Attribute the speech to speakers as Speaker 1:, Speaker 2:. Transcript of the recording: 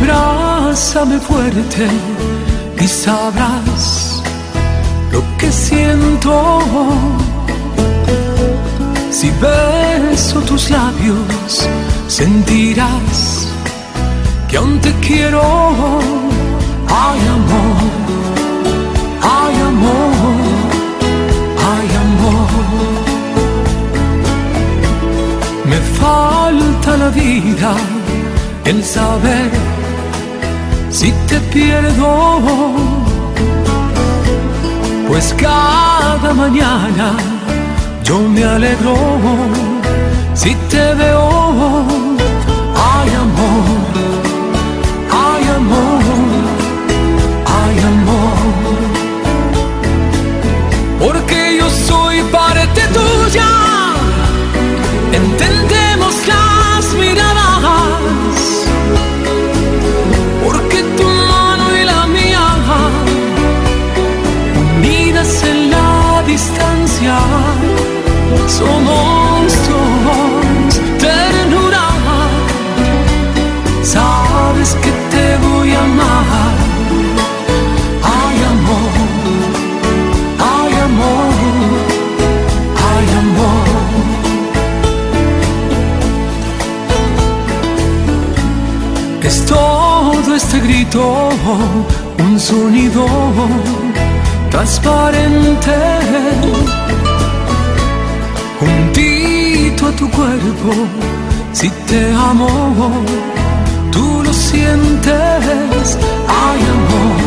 Speaker 1: abrázame fuerte y sabrás lo que siento. Si beso tus labios, sentirás que aún te quiero. Ay, amor, ay, amor, ay, amor. Me falta la vida en saber si te pierdo, pues cada mañana yo me alegro si te veo. Ay, amor, ay, amor, ay, amor. Porque yo soy parte tuya. Entendemos las miradas, porque tu mano y la mía, unidas en la distancia, somos dos, ternura. Sabes que te voy a amar. Ay, amor, ay, amor, ay, amor. Es todo este grito, un sonido transparente, juntito a tu cuerpo. Si te amo, tú lo sientes. Ay, amor,